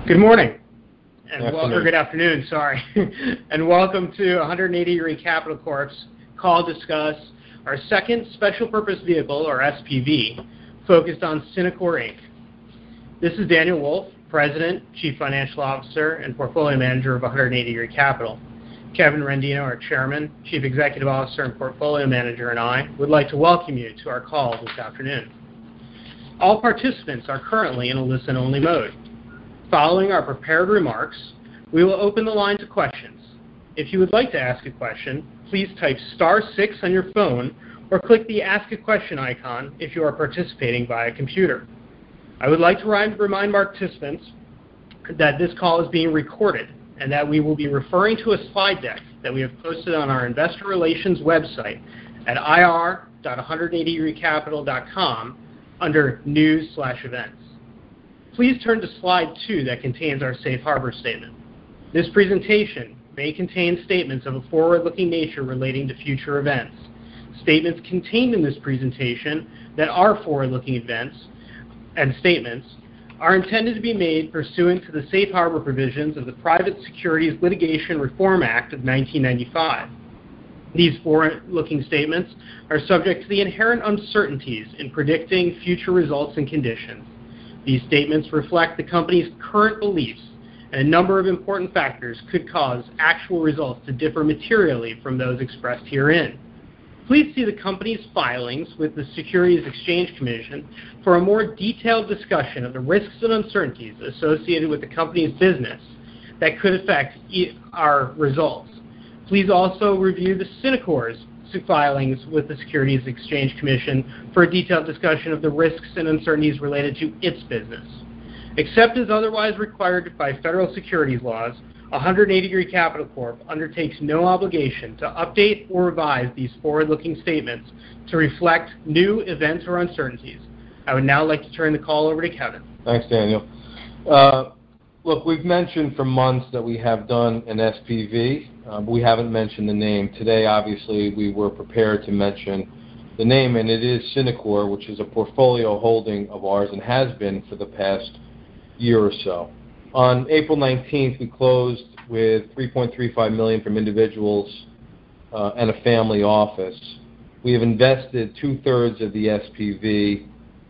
Good morning, good afternoon, sorry, and welcome to 180 Degree Capital Corp's call to discuss our second special purpose vehicle, or SPV, focused on Synacor Inc. This is Daniel Wolf, President, Chief Financial Officer, and Portfolio Manager of 180 Degree Capital. Kevin Rendino, our Chairman, Chief Executive Officer, and Portfolio Manager, and I would like to welcome you to our call this afternoon. All participants are currently in a listen-only mode. Following our prepared remarks, we will open the line to questions. If you would like to ask a question, please type *6 on your phone or click the Ask a Question icon if you are participating via computer. I would like to remind participants that this call is being recorded and that we will be referring to a slide deck that we have posted on our investor relations website at ir.180degreecapital.com under News/Events. Please turn to slide 2 that contains our safe harbor statement. This presentation may contain statements of a forward-looking nature relating to future events. Statements contained in this presentation that are forward-looking events and statements are intended to be made pursuant to the safe harbor provisions of the Private Securities Litigation Reform Act of 1995. These forward-looking statements are subject to the inherent uncertainties in predicting future results and conditions. These statements reflect the company's current beliefs, and a number of important factors could cause actual results to differ materially from those expressed herein. Please see the company's filings with the Securities Exchange Commission for a more detailed discussion of the risks and uncertainties associated with the company's business that could affect our results. Please also review the Synacor's filings with the Securities Exchange Commission for a detailed discussion of the risks and uncertainties related to its business. Except as otherwise required by federal securities laws, 180 Degree Capital Corp undertakes no obligation to update or revise these forward-looking statements to reflect new events or uncertainties. I would now like to turn the call over to Kevin. Thanks, Daniel. Look, we've mentioned for months that we have done an SPV, but we haven't mentioned the name. Today, obviously, we were prepared to mention the name, and it is Synacor, which is a portfolio holding of ours and has been for the past year or so. On April 19th, we closed with $3.35 million from individuals and a family office. We have invested 2/3 of the SPV.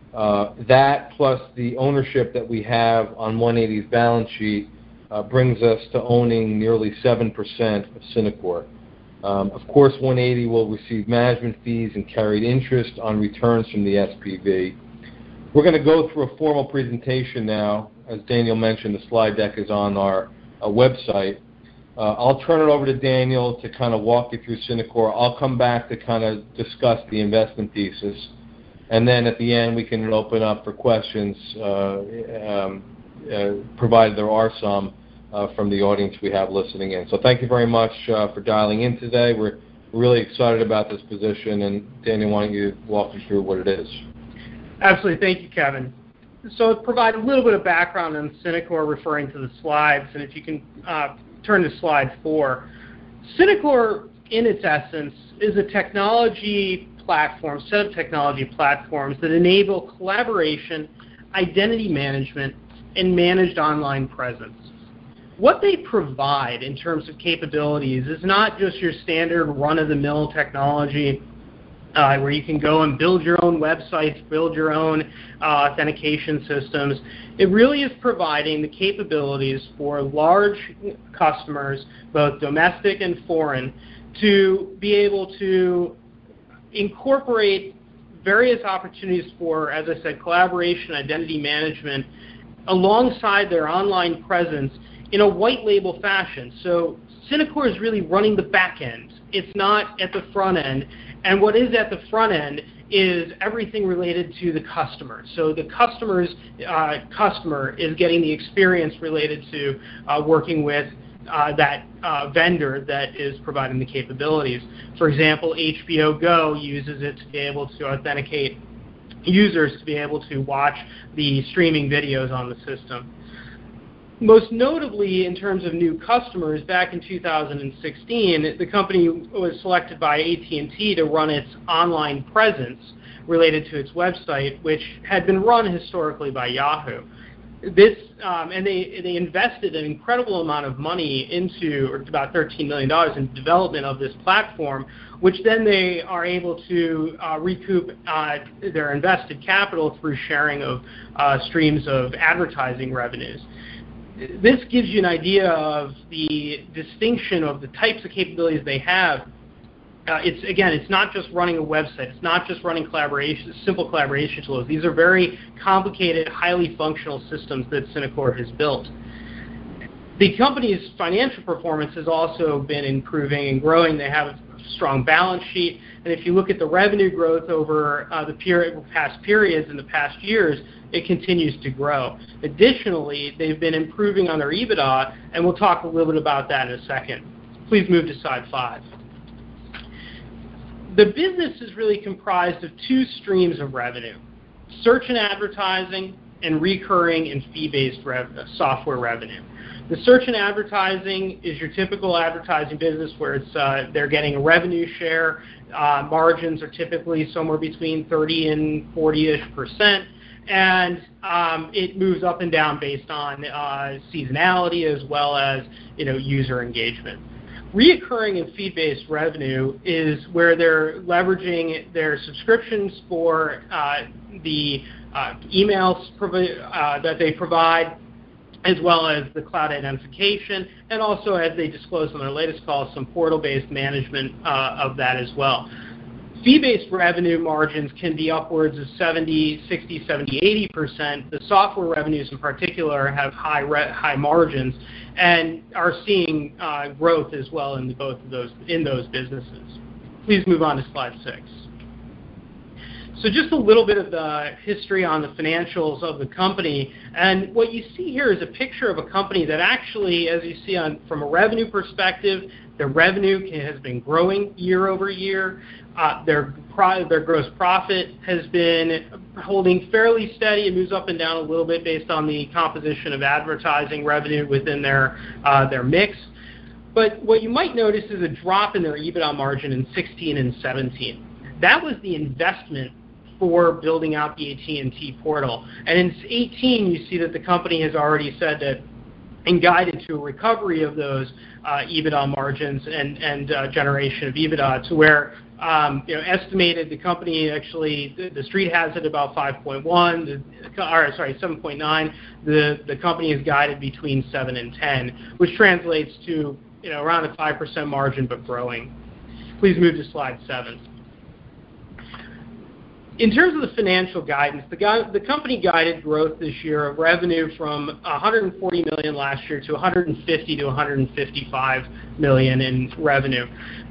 That plus the ownership that we have on 180's balance sheet brings us to owning nearly 7% of Synacor. Of course, 180 will receive management fees and carried interest on returns from the SPV. We're going to go through a formal presentation now. As Daniel mentioned, the slide deck is on our website. I'll turn it over to Daniel to kind of walk you through Synacor. I'll come back to kind of discuss the investment thesis. And then at the end, we can open up for questions, provided there are some from the audience we have listening in. So thank you very much for dialing in today. We're really excited about this position. And Daniel, why don't you walk us through what it is? Absolutely. Thank you, Kevin. So to provide a little bit of background on Synacor, referring to the slides, and if you can turn to slide 4. Synacor, in its essence, is a technology platform, set of technology platforms that enable collaboration, identity management, and managed online presence. What they provide in terms of capabilities is not just your standard run-of-the-mill technology where you can go and build your own websites, build your own authentication systems. It really is providing the capabilities for large customers, both domestic and foreign, to be able to incorporate various opportunities for, as I said, collaboration, identity management, alongside their online presence in a white label fashion. So Synacor is really running the back end. It's not at the front end. And what is at the front end is everything related to the customer. So the customer is getting the experience related to working with that vendor that is providing the capabilities. For example, HBO Go uses it to be able to authenticate users to be able to watch the streaming videos on the system. Most notably, in terms of new customers, back in 2016, the company was selected by AT&T to run its online presence related to its website, which had been run historically by Yahoo. And they invested an incredible amount of money into, or about $13 million in development of this platform, which then they are able to recoup their invested capital through sharing of streams of advertising revenues. This gives you an idea of the distinction of the types of capabilities they have. It's not just running a website. It's not just running simple collaboration tools. These are very complicated, highly functional systems that Synacor has built. The company's financial performance has also been improving and growing. They have a strong balance sheet, and if you look at the revenue growth over the past periods in the past years, it continues to grow. Additionally, they've been improving on their EBITDA, and we'll talk a little bit about that in a second. Please move to slide 5. The business is really comprised of two streams of revenue: search and advertising, and recurring and fee-based software revenue. The search and advertising is your typical advertising business where they're getting a revenue share. Margins are typically somewhere between 30 and 40-ish%, and it moves up and down based on seasonality as well as user engagement. Reoccurring and fee-based revenue is where they're leveraging their subscriptions for the emails that they provide, as well as the cloud identification, and also, as they disclosed on their latest call, some portal-based management of that as well. Fee-based revenue margins can be upwards of 70, 60, 70, 80%. The software revenues in particular have high margins and are seeing growth as well in both of those businesses. Please move on to slide 6. So just a little bit of the history on the financials of the company. And what you see here is a picture of a company that actually, as you see from a revenue perspective, their revenue has been growing year over year. Their gross profit has been holding fairly steady. It moves up and down a little bit based on the composition of advertising revenue within their mix. But what you might notice is a drop in their EBITDA margin in 16 and 17. That was the investment for building out the AT&T portal. And in 18, you see that the company has already said that and guided to a recovery of those EBITDA margins and generation of EBITDA to where estimated the company actually, the street has it about 5.1, 7.9. The company is guided between 7 and 10, which translates to around a 5% margin but growing. Please move to slide 7. In terms of the financial guidance, the company guided growth this year of revenue from $140 million last year to $150 to $155 million in revenue.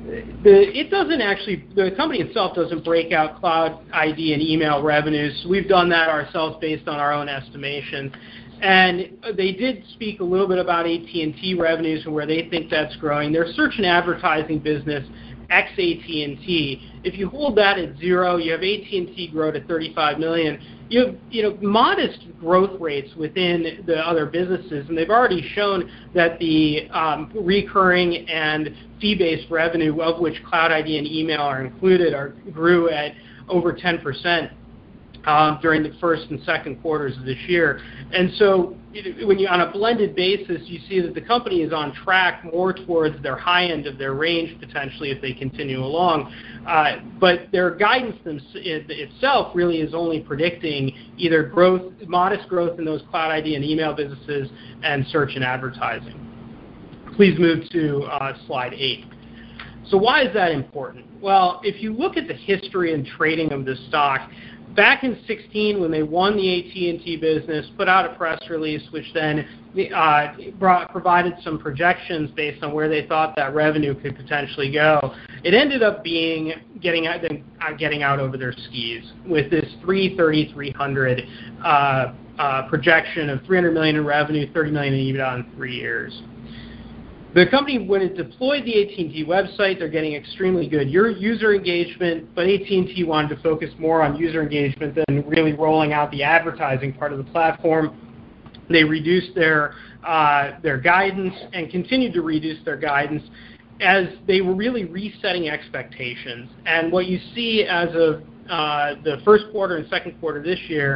The company itself doesn't break out cloud ID and email revenues. We've done that ourselves based on our own estimation. And they did speak a little bit about AT&T revenues and where they think that's growing. Their search and advertising business, ex-AT&T, if you hold that at 0, you have AT&T grow to $35 million. You have modest growth rates within the other businesses, and they've already shown that the recurring and fee-based revenue, of which cloud ID and email are included, grew at over 10%. During the first and second quarters of this year. And so when you on a blended basis, you see that the company is on track more towards their high end of their range potentially if they continue along. But their guidance itself really is only predicting either modest growth in those cloud ID and email businesses and search and advertising. Please move to slide 8. So why is that important? Well, if you look at the history and trading of this stock, back in 2016, when they won the AT&T business, put out a press release, which then provided some projections based on where they thought that revenue could potentially go. It ended up being getting out over their skis with this 300 projection of $300 million in revenue, $30 million in EBITDA in 3 years. The company, when it deployed the AT&T website, they're getting extremely good user engagement, but AT&T wanted to focus more on user engagement than really rolling out the advertising part of the platform. They reduced their guidance and continued to reduce their guidance as they were really resetting expectations. And what you see as of the first quarter and second quarter this year,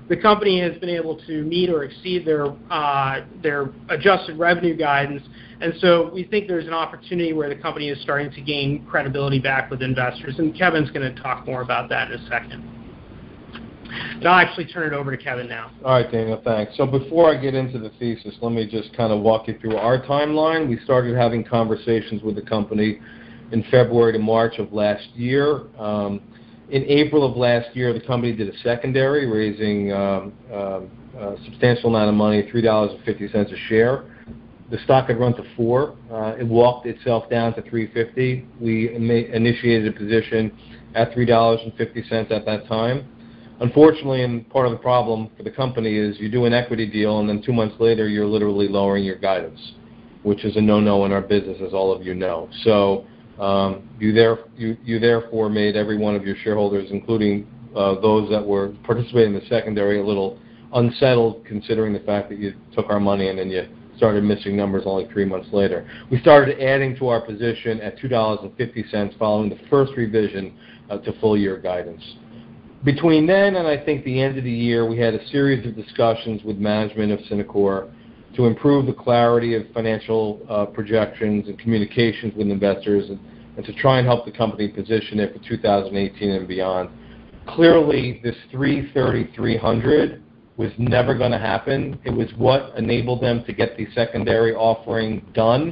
the company has been able to meet or exceed their adjusted revenue guidance, and so we think there's an opportunity where the company is starting to gain credibility back with investors, and Kevin's going to talk more about that in a second. And I'll actually turn it over to Kevin now. All right, Daniel, thanks. So before I get into the thesis, let me just kind of walk you through our timeline. We started having conversations with the company in February to March of last year. In April of last year, the company did a secondary, raising a substantial amount of money, $3.50 a share. The stock had run to $4. It walked itself down to $3.50. We initiated a position at $3.50 at that time. Unfortunately, and part of the problem for the company is you do an equity deal, and then 2 months later, you're literally lowering your guidance, which is a no-no in our business, as all of you know. So you therefore made every one of your shareholders, including those that were participating in the secondary, a little unsettled, considering the fact that you took our money and then you started missing numbers only 3 months later. We started adding to our position at $2.50 following the first revision to full-year guidance. Between then and I think the end of the year, we had a series of discussions with management of Synacor to improve the clarity of financial projections and communications with investors and to try and help the company position it for 2018 and beyond. Clearly, this $3.33 was never going to happen. It was what enabled them to get the secondary offering done.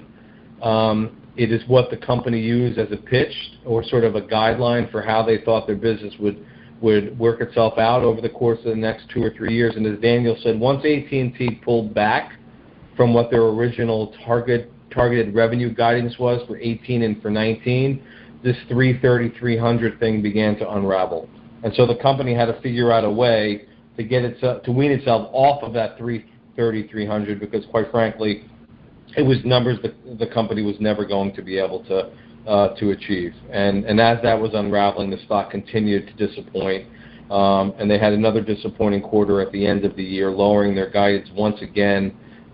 It is what the company used as a pitch or sort of a guideline for how they thought their business would work itself out over the course of the next 2 or 3 years. And as Daniel said, once AT&T pulled back from what their original targeted revenue guidance was for 18 and for 19, this $3.33 thing began to unravel. And so the company had to figure out a way to get itself to wean itself off of that $3.33 because, quite frankly, it was numbers that the company was never going to be able to achieve. And as that was unraveling, the stock continued to disappoint. And they had another disappointing quarter at the end of the year, lowering their guidance once again.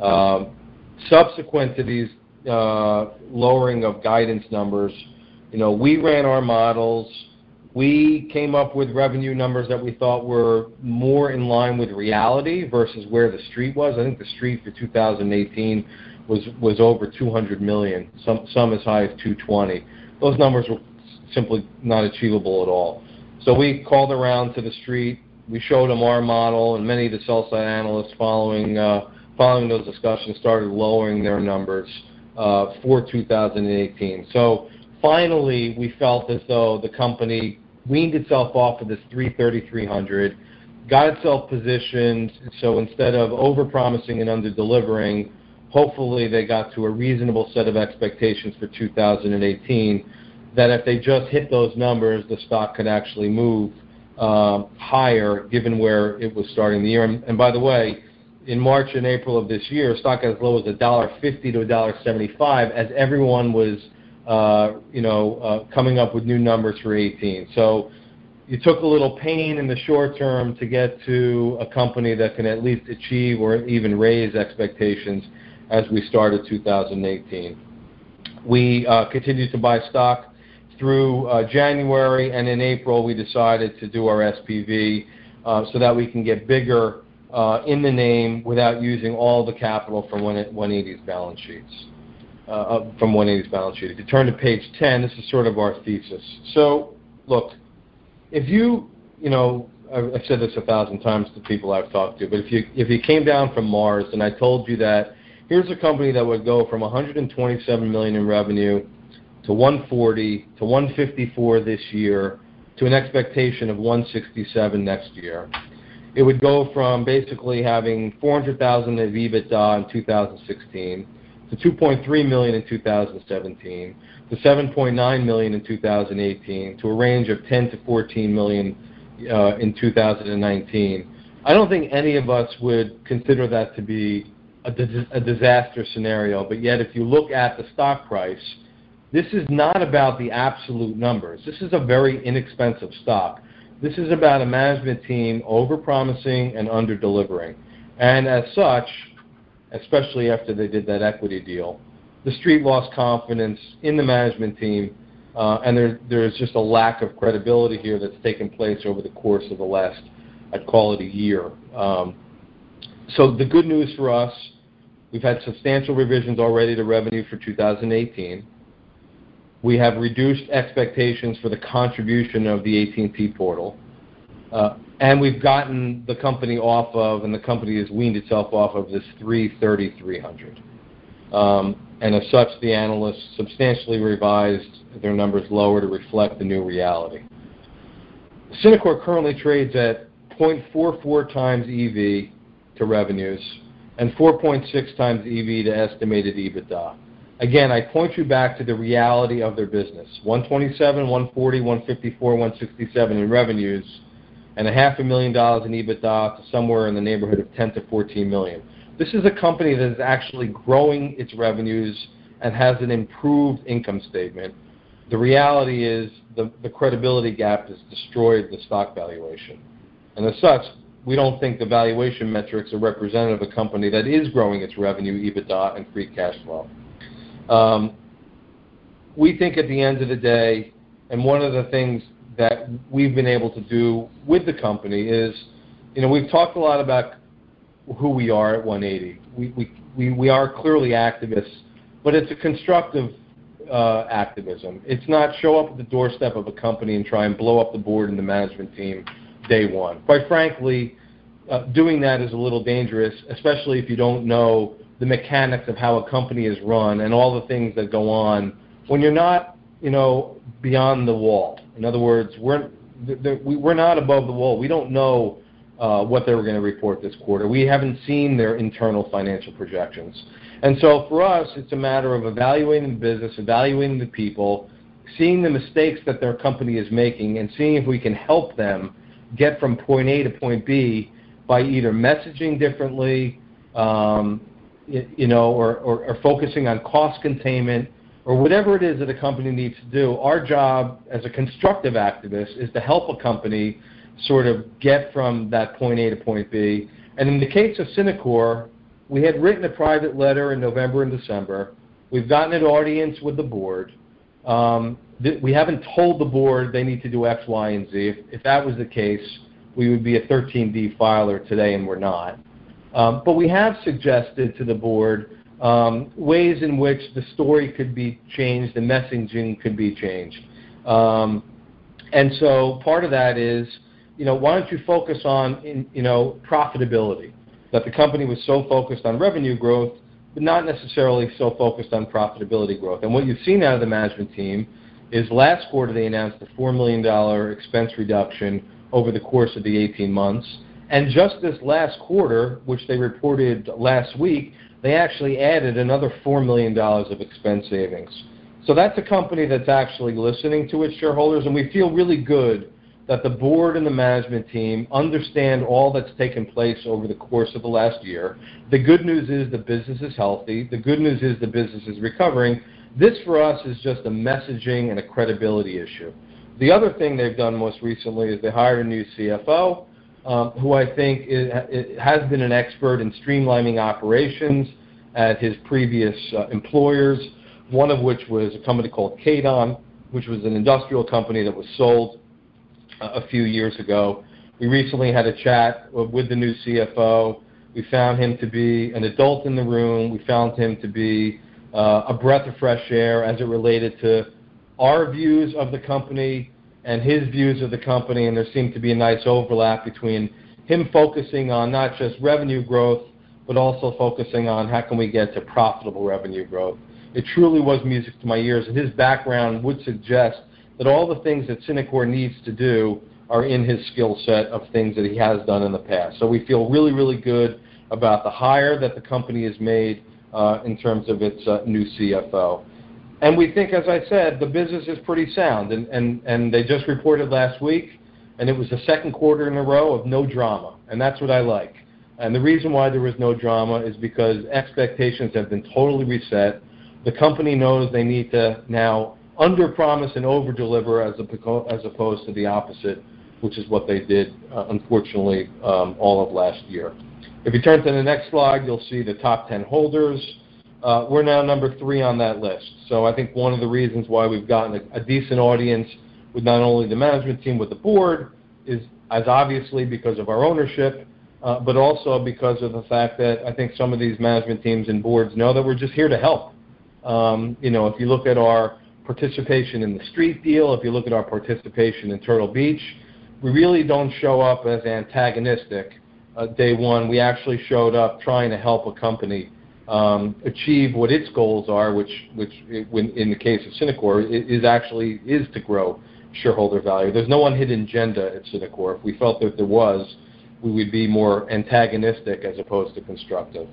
Subsequent to these lowering of guidance numbers, we ran our models. We came up with revenue numbers that we thought were more in line with reality versus where the street was. I think the street for 2018 was over $200 million, some as high as $220. Those numbers were simply not achievable at all. So we called around to the street. We showed them our model, and many of the sell-side analysts following those discussions started lowering their numbers for 2018. So finally, we felt as though the company weaned itself off of this $3.33, got itself positioned, so instead of over-promising and under-delivering, hopefully they got to a reasonable set of expectations for 2018, that if they just hit those numbers, the stock could actually move higher given where it was starting the year. And by the way, in March and April of this year, stock as low as $1.50 to $1.75 as everyone was coming up with new numbers for 18. So you took a little pain in the short term to get to a company that can at least achieve or even raise expectations as we started 2018. We continued to buy stock through January, and in April we decided to do our SPV so that we can get bigger in the name without using all the capital from 180's balance sheets. From 180's balance sheet. If you turn to page 10, this is sort of our thesis. So, look, if I've said this 1,000 times to people I've talked to, but if you came down from Mars and I told you that here's a company that would go from $127 million in revenue to $140 to $154 this year to an expectation of $167 next year. It would go from basically having $400,000 of EBITDA in 2016 to $2.3 million in 2017 to $7.9 million in 2018 to a range of $10 to $14 million in 2019. I don't think any of us would consider that to be a disaster scenario, but yet if you look at the stock price, this is not about the absolute numbers. This is a very inexpensive stock. This is about a management team over-promising and under-delivering. And as such, especially after they did that equity deal, the street lost confidence in the management team, and there's just a lack of credibility here that's taken place over the course of the last I'd call it a year. So the good news for us, we've had substantial revisions already to revenue for 2018. We have reduced expectations for the contribution of the AT&T portal. And we've gotten the company off of, and the company has weaned itself off of this 330-300. And as such, the analysts substantially revised their numbers lower to reflect the new reality. Synacor currently trades at 0.44 times EV to revenues and 4.6 times EV to estimated EBITDA. Again, I point you back to the reality of their business. 127, 140, 154, 167 in revenues, and $500,000 in EBITDA to somewhere in the neighborhood of 10 to 14 million. This is a company that is actually growing its revenues and has an improved income statement. The reality is the credibility gap has destroyed the stock valuation. And as such, we don't think the valuation metrics are representative of a company that is growing its revenue, EBITDA, and free cash flow. We think at the end of the day, and one of the things that we've been able to do with the company is, we've talked a lot about who we are at 180. We are clearly activists, but it's a constructive activism. It's not show up at the doorstep of a company and try and blow up the board and the management team day one. Quite frankly, doing that is a little dangerous, especially if you don't know the mechanics of how a company is run and all the things that go on when you're not, beyond the wall. In other words, we're not above the wall. We don't know what they were going to report this quarter. We haven't seen their internal financial projections. And so for us, it's a matter of evaluating the business, evaluating the people, seeing the mistakes that their company is making, and seeing if we can help them get from point A to point B by either messaging differently, or focusing on cost containment, or whatever it is that a company needs to do. Our job as a constructive activist is to help a company sort of get from that point A to point B. And in the case of Synacor, we had written a private letter in November and December. We've gotten an audience with the board. We haven't told the board they need to do X, Y, and Z. If that was the case, we would be a 13D filer today, and we're not. But we have suggested to the board ways in which the story could be changed, the messaging could be changed. And so part of that is, why don't you focus on, profitability? That the company was so focused on revenue growth, but not necessarily so focused on profitability growth. And what you've seen out of the management team is last quarter they announced a $4 million expense reduction over the course of the 18 months. And just this last quarter, which they reported last week, they actually added another $4 million of expense savings. So that's a company that's actually listening to its shareholders, and we feel really good that the board and the management team understand all that's taken place over the course of the last year. The good news is the business is healthy. The good news is the business is recovering. This, for us, is just a messaging and a credibility issue. The other thing they've done most recently is they hired a new CFO, who I think has been an expert in streamlining operations at his previous employers, one of which was a company called Kadon, which was an industrial company that was sold a few years ago. We recently had a chat with the new CFO. We found him to be an adult in the room. We found him to be a breath of fresh air as it related to our views of the company and his views of the company, and there seemed to be a nice overlap between him focusing on not just revenue growth, but also focusing on how can we get to profitable revenue growth. It truly was music to my ears, and his background would suggest that all the things that Synacor needs to do are in his skill set of things that he has done in the past. So we feel really, really good about the hire that the company has made in terms of its new CFO. And we think, as I said, the business is pretty sound, and they just reported last week, and it was the second quarter in a row of no drama, and that's what I like. And the reason why there was no drama is because expectations have been totally reset. The company knows they need to now under-promise and over-deliver as opposed to the opposite, which is what they did, unfortunately, all of last year. If you turn to the next slide, you'll see the top 10 holders. We're now number 3 on that list. So I think one of the reasons why we've gotten a decent audience with not only the management team, with the board, is as obviously because of our ownership, but also because of the fact that I think some of these management teams and boards know that we're just here to help. If you look at our participation in the Street deal, if you look at our participation in Turtle Beach, we really don't show up as antagonistic. Day one, we actually showed up trying to help a company achieve what its goals are, which in the case of Synacor, is to grow shareholder value. There's no one hidden agenda at Synacor. If we felt that there was, we would be more antagonistic as opposed to constructive.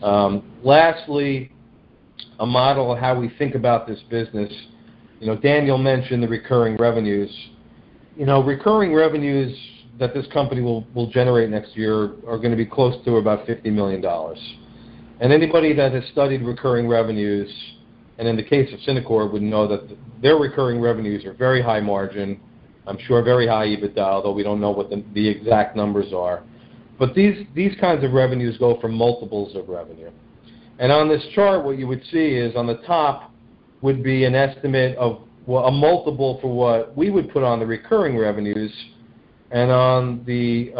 Lastly, a model of how we think about this business. Daniel mentioned the recurring revenues. Recurring revenues that this company will generate next year are going to be close to about $50 million. And anybody that has studied recurring revenues, and in the case of Synacor, would know that their recurring revenues are very high margin, I'm sure very high EBITDA, although we don't know what the exact numbers are. But these kinds of revenues go for multiples of revenue. And on this chart, what you would see is on the top would be an estimate of a multiple for what we would put on the recurring revenues, and on the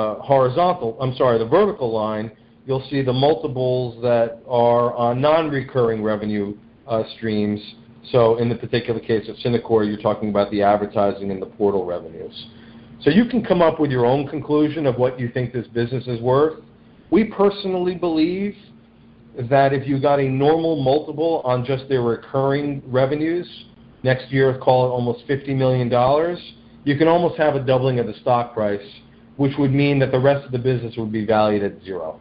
the vertical line, you'll see the multiples that are on non-recurring revenue streams. So in the particular case of Synacor, you're talking about the advertising and the portal revenues. So you can come up with your own conclusion of what you think this business is worth. We personally believe that if you got a normal multiple on just their recurring revenues, next year, call it almost $50 million, you can almost have a doubling of the stock price, which would mean that the rest of the business would be valued at zero.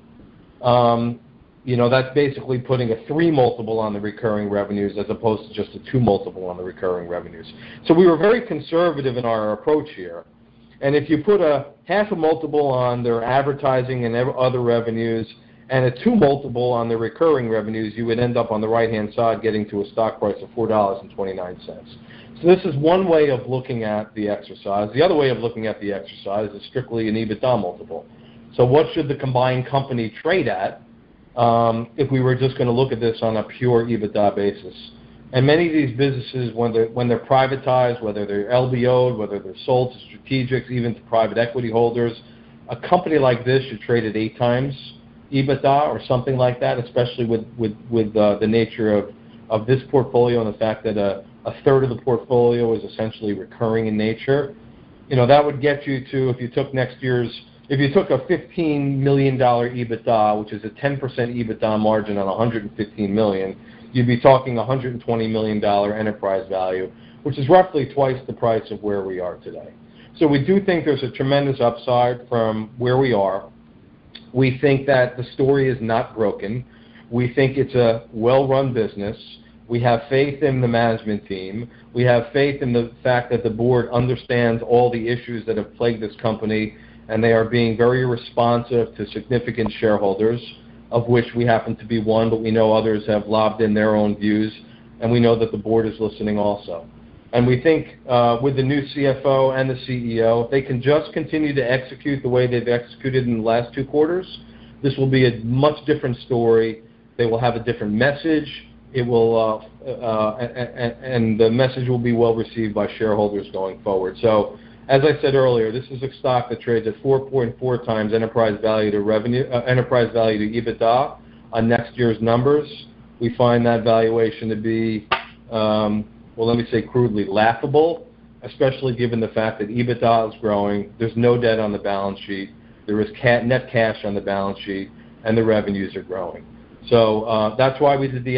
That's basically putting a 3 multiple on the recurring revenues as opposed to just a 2 multiple on the recurring revenues. So we were very conservative in our approach here. And if you put a half a multiple on their advertising and other revenues and a 2 multiple on the recurring revenues, you would end up on the right-hand side getting to a stock price of $4.29. So this is one way of looking at the exercise. The other way of looking at the exercise is strictly an EBITDA multiple. So what should the combined company trade at if we were just going to look at this on a pure EBITDA basis? And many of these businesses, when they're privatized, whether they're LBO'd, whether they're sold to strategics, even to private equity holders, a company like this should trade at 8 times EBITDA or something like that, especially with the nature of this portfolio and the fact that a third of the portfolio is essentially recurring in nature. That would get you to, if you took a $15 million EBITDA, which is a 10% EBITDA margin on $115 million, you'd be talking $120 million enterprise value, which is roughly twice the price of where we are today. So we do think there's a tremendous upside from where we are. We think that the story is not broken. We think it's a well-run business. We have faith in the management team. We have faith in the fact that the board understands all the issues that have plagued this company, and they are being very responsive to significant shareholders, of which we happen to be one, but we know others have lobbed in their own views, and we know that the board is listening also. And we think with the new CFO and the CEO, if they can just continue to execute the way they've executed in the last 2 quarters, this will be a much different story. They will have a different message. It will, and the message will be well received by shareholders going forward. So, as I said earlier, this is a stock that trades at 4.4 times enterprise value to EBITDA on next year's numbers. We find that valuation to be, let me say crudely, laughable, especially given the fact that EBITDA is growing, there's no debt on the balance sheet, there is net cash on the balance sheet, and the revenues are growing. So that's why we did the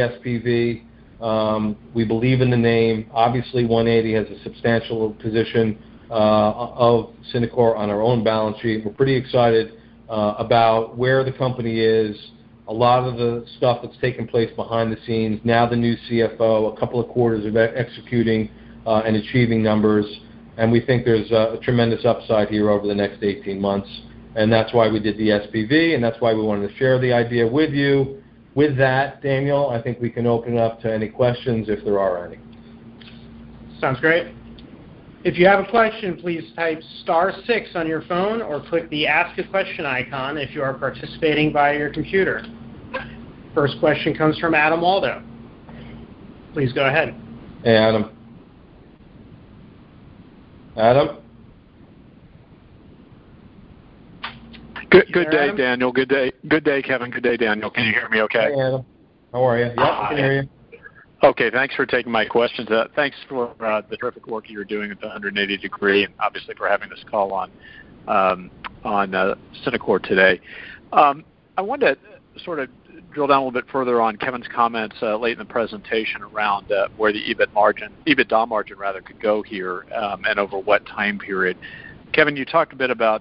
SPV. We believe in the name. Obviously, 180 has a substantial position of Synacor on our own balance sheet. We're pretty excited about where the company is, a lot of the stuff that's taken place behind the scenes, now the new CFO, a couple of quarters of executing and achieving numbers, and we think there's a tremendous upside here over the next 18 months, and that's why we did the SPV, and that's why we wanted to share the idea with you. With that, Daniel, I think we can open it up to any questions if there are any. Sounds great. If you have a question, please type *6 on your phone or click the Ask a Question icon if you are participating via your computer. First question comes from Adam Waldo. Please go ahead. Hey, Adam. Adam? Good day, Adam? Daniel. Good day, Kevin. Good day, Daniel. Can you hear me okay? Hey, Adam. How are you? Yep, I can hear you. Okay, thanks for taking my questions. Thanks for the terrific work you're doing at the 180 Degree, and obviously for having this call on Synacor today. I wanted to sort of drill down a little bit further on Kevin's comments late in the presentation around where the EBITDA margin rather could go here, and over what time period. Kevin, you talked a bit about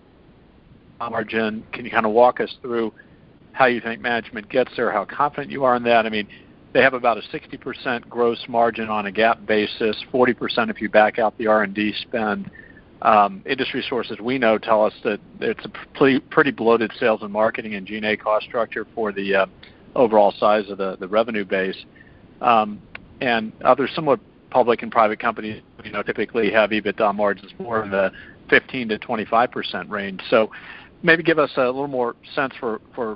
margin. Can you kind of walk us through how you think management gets there, how confident you are in that? I mean, they have about a 60% gross margin on a GAAP basis, 40% if you back out the R&D spend. Industry sources we know tell us that it's a pretty bloated sales and marketing and G&A cost structure for the overall size of the revenue base. And other similar public and private companies, typically have EBITDA margins more in the 15 to 25% range. So maybe give us a little more sense for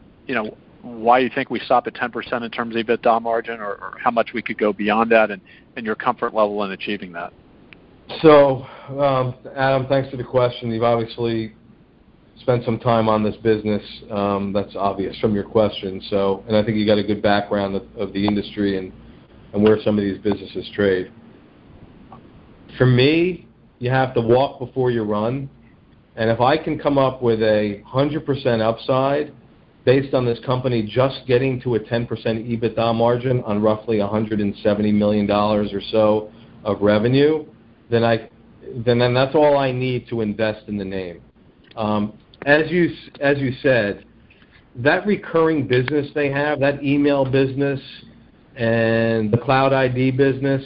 why you think we stop at 10% in terms of EBITDA margin, or how much we could go beyond that, and your comfort level in achieving that. So, Adam, thanks for the question. You've obviously spent some time on this business. That's obvious from your question. So, and I think you got a good background of the industry and where some of these businesses trade. For me, you have to walk before you run. And if I can come up with a 100% upside based on this company just getting to a 10% EBITDA margin on roughly $170 million or so of revenue, then that's all I need to invest in the name. As you said, that recurring business they have, that email business and the Cloud ID business,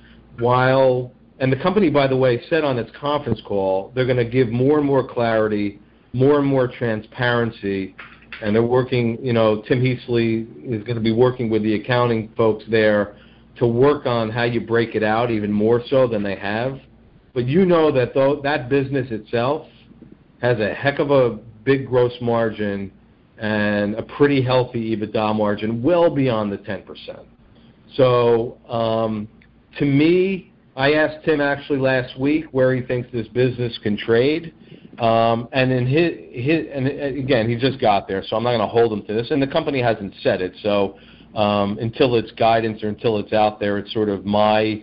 and the company, by the way, said on its conference call, they're going to give more and more clarity, more and more transparency, and they're working, Tim Heasley is going to be working with the accounting folks there to work on how you break it out even more so than they have. But that business itself has a heck of a big gross margin and a pretty healthy EBITDA margin, well beyond the 10%. So, to me, I asked Tim actually last week where he thinks this business can trade, and again, he just got there, so I'm not going to hold him to this, and the company hasn't said it, so until it's guidance or until it's out there, it's sort of my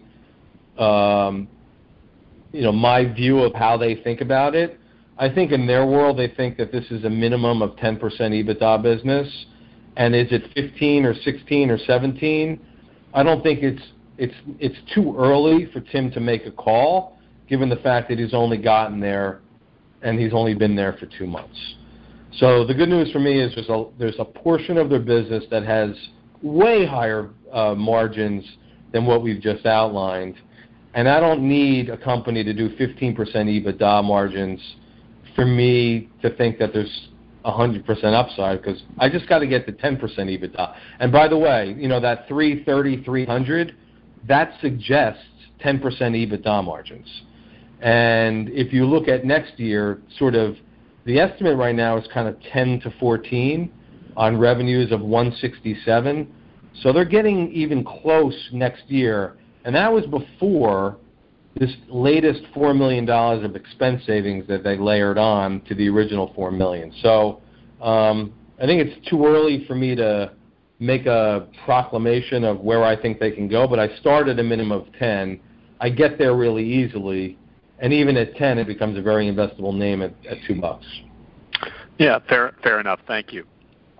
view of how they think about it. I think in their world, they think that this is a minimum of 10% EBITDA business, and is it 15 or 16 or 17? I don't think it's too early for Tim to make a call, given the fact that he's only gotten there and he's only been there for 2 months. So the good news for me is there's a portion of their business that has way higher margins than what we've just outlined, and I don't need a company to do 15% EBITDA margins for me to think that there's 100% upside, because I just got to get to 10% EBITDA. And by the way, that 330, 300, that suggests 10% EBITDA margins. And if you look at next year, sort of the estimate right now is kind of 10 to 14 on revenues of 167. So they're getting even close next year. And that was before this latest $4 million of expense savings that they layered on to the original $4 million. So I think it's too early for me to make a proclamation of where I think they can go, but I start at a minimum of 10. I get there really easily, and even at 10, it becomes a very investable name at $2. Yeah, fair enough. Thank you.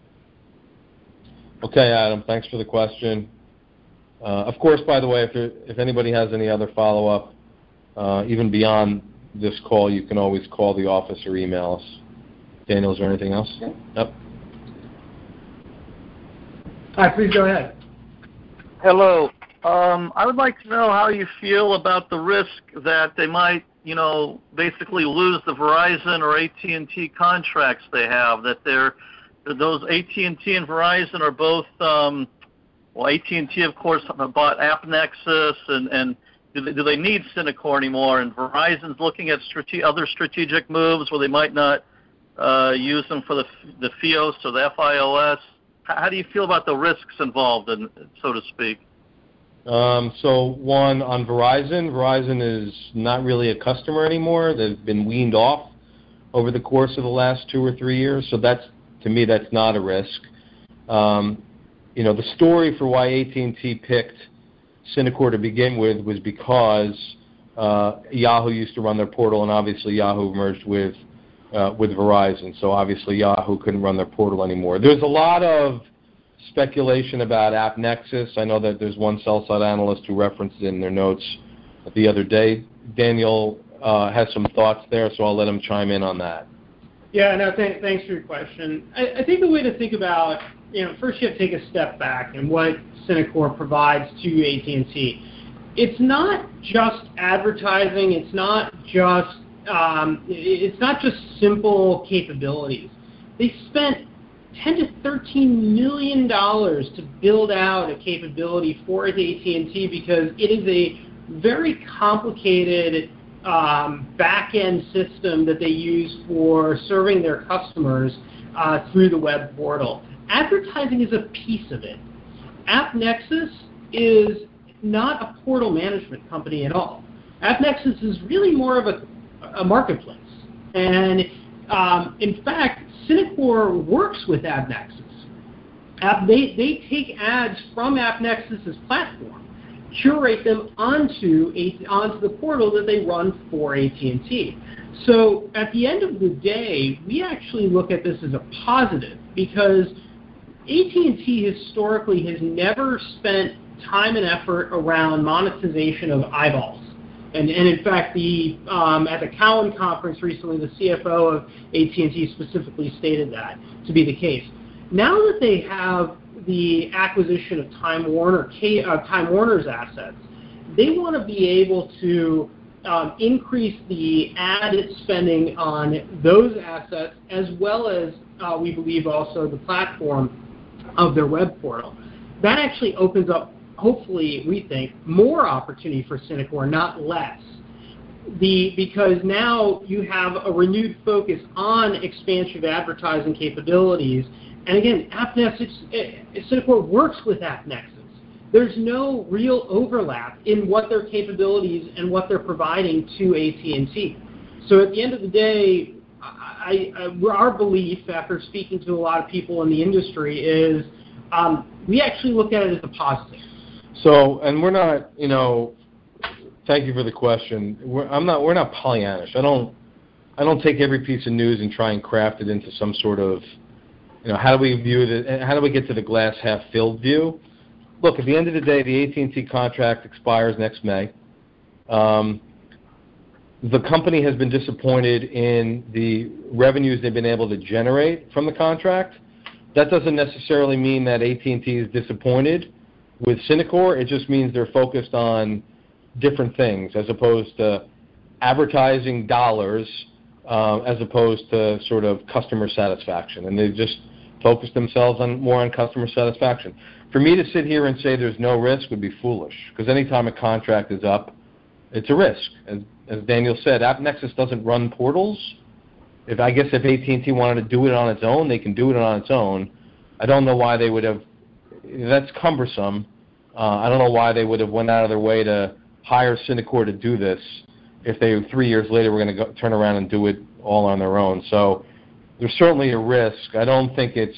Okay, Adam, thanks for the question. Of course, by the way, if anybody has any other follow-up, even beyond this call, you can always call the office or email us. Daniel, is there anything else? Yeah. Yep. Hi, please go ahead. Hello. I would like to know how you feel about the risk that they might, basically lose the Verizon or AT&T contracts they have, that those AT&T and Verizon are both, AT&T, of course, bought AppNexus, and do they need Synacor anymore? And Verizon's looking at other strategic moves where they might not use them for the FiOS or the FiOS. How do you feel about the risks involved, so to speak? So one, on Verizon is not really a customer anymore. They've been weaned off over the course of the last 2 or 3 years. So to me, that's not a risk. The story for why AT&T picked Synacor to begin with was because Yahoo used to run their portal, and obviously Yahoo merged with Verizon. So obviously Yahoo couldn't run their portal anymore. There's a lot of speculation about AppNexus. I know that there's one sell-side analyst who referenced it in their notes the other day. Daniel has some thoughts there, so I'll let him chime in on that. Yeah, no, thanks for your question. I think the way to think about, first you have to take a step back and what Synacor provides to AT&T. It's not just advertising. It's not just simple capabilities. They spent $10 to $13 million to build out a capability for AT&T because it is a very complicated back-end system that they use for serving their customers through the web portal. Advertising is a piece of it. AppNexus is not a portal management company at all. AppNexus is really more of a marketplace. And in fact, Synacor works with AppNexus. They take ads from AppNexus's platform, curate them onto the portal that they run for AT&T. So at the end of the day, we actually look at this as a positive because AT&T historically has never spent time and effort around monetization of eyeballs. And in fact, at the Cowen conference recently, the CFO of AT&T specifically stated that to be the case. Now that they have the acquisition of Time Warner's assets, they want to be able to increase the ad spending on those assets as well as, we believe, also the platform of their web portal. That actually opens up, hopefully, we think, more opportunity for Synacor, not less. Because now you have a renewed focus on expansion of advertising capabilities. And again, Synacor works with AppNexus. There's no real overlap in what their capabilities and what they're providing to AT&T. So at the end of the day, our belief, after speaking to a lot of people in the industry, is we actually look at it as a positive. So, and we're not, thank you for the question. We're not Pollyannish. I don't take every piece of news and try and craft it into some sort of, how do we view it? How do we get to the glass half filled view? Look, at the end of the day, the AT&T contract expires next May. The company has been disappointed in the revenues they've been able to generate from the contract. That doesn't necessarily mean that AT&T is disappointed with Synacor. It just means they're focused on different things as opposed to advertising dollars as opposed to sort of customer satisfaction. And they've just focused themselves more on customer satisfaction. For me to sit here and say there's no risk would be foolish because anytime a contract is up, it's a risk. As Daniel said, AppNexus doesn't run portals. If AT&T wanted to do it on its own, they can do it on its own. I don't know why they would have. That's cumbersome. I don't know why they would have went out of their way to hire Synacor to do this if they 3 years later were going to turn around and do it all on their own. So there's certainly a risk. I don't think it's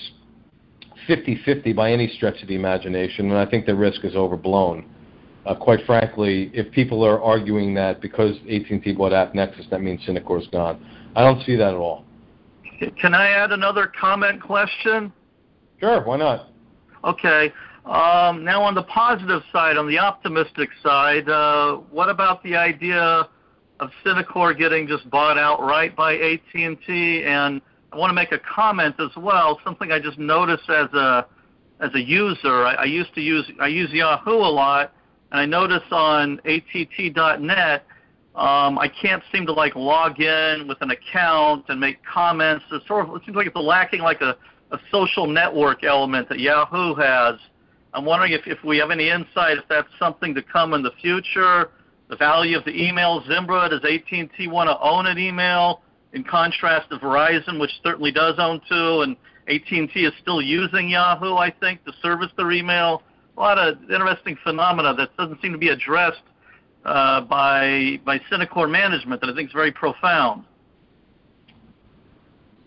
50-50 by any stretch of the imagination, and I think the risk is overblown. Quite frankly, if people are arguing that because AT&T bought AppNexus, that means Synacor's gone. I don't see that at all. Can I add another comment question? Sure, why not? Okay. Now on the positive side, on the optimistic side, what about the idea of Synacor getting just bought outright by AT&T? And I want to make a comment as well, something I just noticed as a user. I use Yahoo a lot, and I notice on att.net, I can't seem to log in with an account and make comments. It seems like it's lacking a social network element that Yahoo has. I'm wondering if we have any insight if that's something to come in the future. The value of the email, Zimbra, does AT&T want to own an email in contrast to Verizon, which certainly does own two, and AT&T is still using Yahoo, I think, to service their email. A lot of interesting phenomena that doesn't seem to be addressed by Synacor management that I think is very profound.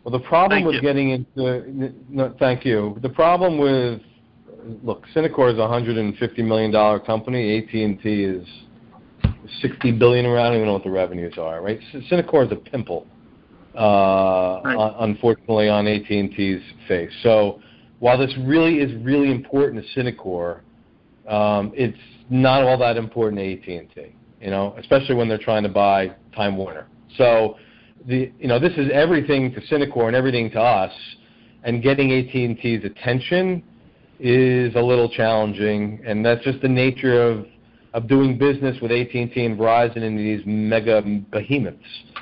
Well, the problem with getting into thank you. The problem with Synacor is a $150 million company. AT&T is $60 billion around. I don't even know what the revenues are. Right? Synacor is a pimple, unfortunately, on AT&T's face. So while this really is really important to Synacor, it's not all that important to AT&T. Especially when they're trying to buy Time Warner. So this is everything to Synacor and everything to us, and getting AT&T's attention is a little challenging, and that's just the nature of doing business with AT&T and Verizon and these mega behemoths.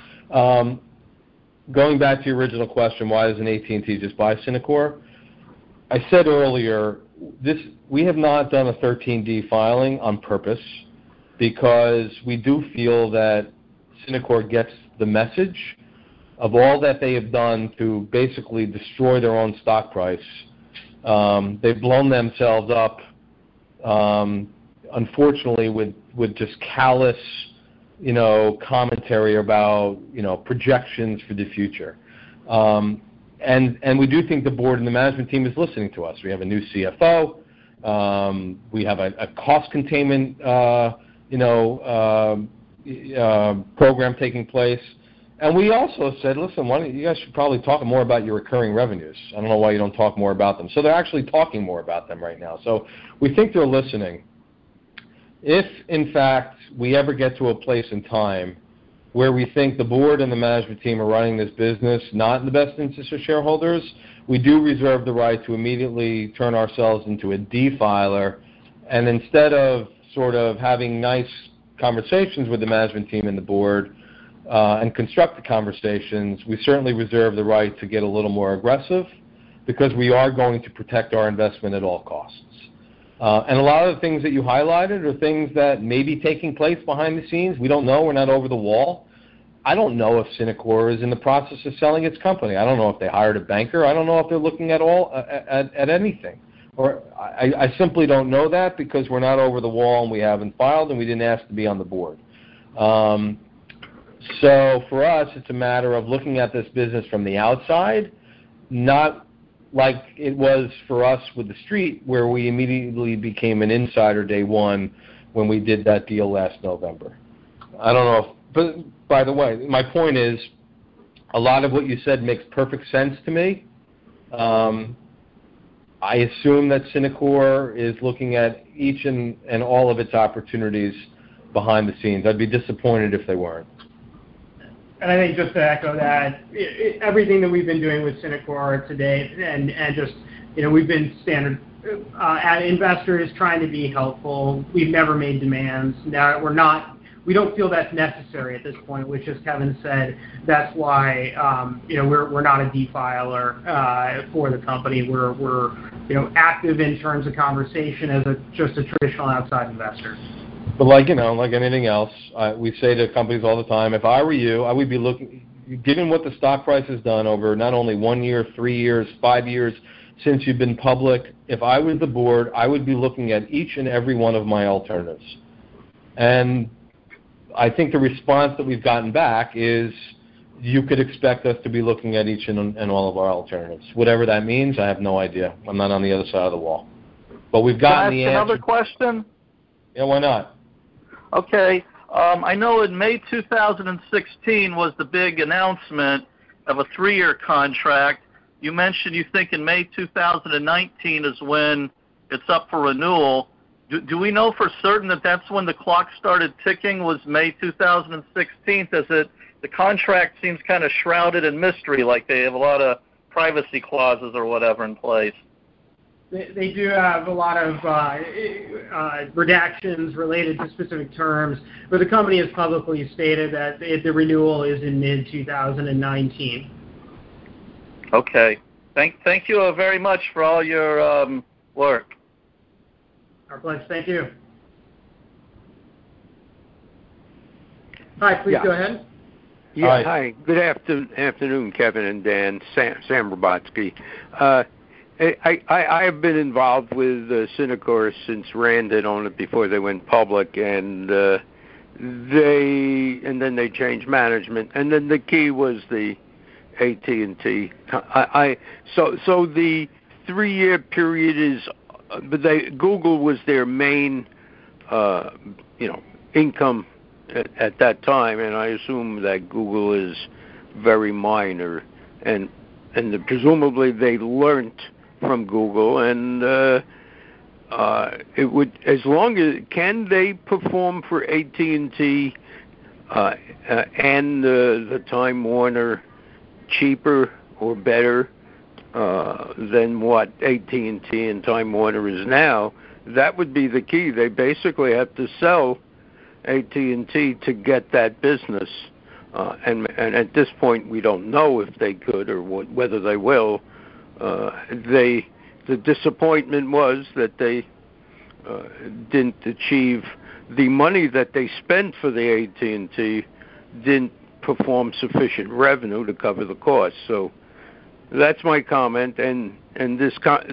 Going back to your original question, why doesn't AT&T just buy Synacor? I said earlier, we have not done a 13D filing on purpose because we do feel that Synacor gets the message of all that they have done to basically destroy their own stock price. They've blown themselves up, unfortunately, with just callous, commentary about, projections for the future. And we do think the board and the management team is listening to us. We have a new CFO. We have a cost containment, program taking place. And we also said, listen, you guys should probably talk more about your recurring revenues. I don't know why you don't talk more about them. So they're actually talking more about them right now. So we think they're listening. If, in fact, we ever get to a place in time where we think the board and the management team are running this business not in the best interest of shareholders, we do reserve the right to immediately turn ourselves into a D-filer. And instead of sort of having nice conversations with the management team and the board and constructive conversations, we certainly reserve the right to get a little more aggressive because we are going to protect our investment at all costs. And a lot of the things that you highlighted are things that may be taking place behind the scenes. We don't know. We're not over the wall. I don't know if Synacor is in the process of selling its company. I don't know if they hired a banker. I don't know if they're looking at anything. Or I simply don't know that because we're not over the wall and we haven't filed and we didn't ask to be on the board. So for us, it's a matter of looking at this business from the outside, not like it was for us with the street where we immediately became an insider day one when we did that deal last November. I don't know. But by the way, my point is a lot of what you said makes perfect sense to me. I assume that Synacor is looking at each and all of its opportunities behind the scenes. I'd be disappointed if they weren't. And I think just to echo that, everything that we've been doing with Synacor today, and just, we've been standard at investors trying to be helpful. We've never made demands. Now we don't feel that's necessary at this point, which, as Kevin said, that's why we're not a D-filer for the company. We're active in terms of conversation as just a traditional outside investor. But like anything else, we say to companies all the time, if I were you, I would be looking, given what the stock price has done over not only 1 year, 3 years, 5 years since you've been public, if I was the board, I would be looking at each and every one of my alternatives. And I think the response that we've gotten back is you could expect us to be looking at each and all of our alternatives. Whatever that means, I have no idea. I'm not on the other side of the wall. But we've gotten the answer. Can I ask another question? Yeah, why not? Okay. I know in May 2016 was the big announcement of a 3-year contract. You mentioned you think in May 2019 is when it's up for renewal. Do we know for certain that that's when the clock started ticking, was May 2016? The contract seems kind of shrouded in mystery, like they have a lot of privacy clauses or whatever in place. They do have a lot of redactions related to specific terms, but the company has publicly stated that the renewal is in mid-2019. Okay. Thank you very much for all your work. Our pleasure. Thank you. Hi, please go ahead. Yeah, hi. Good afternoon, Kevin and Dan. Sam Robatsky. I have been involved with Synacor since Rand had owned it before they went public, and then they changed management. And then the key was the AT&T. So the 3-year period is, but Google was their main, income at that time, and I assume that Google is very minor, and presumably they learned from Google, and it would, as long as can they perform for AT&T and the Time Warner cheaper or better than what AT&T and Time Warner is now? That would be the key. They basically have to sell AT&T to get that business, and at this point we don't know if they could or whether they will. The disappointment was that they didn't achieve the money that they spent for the AT&T, didn't perform sufficient revenue to cover the cost. So that's my comment. And this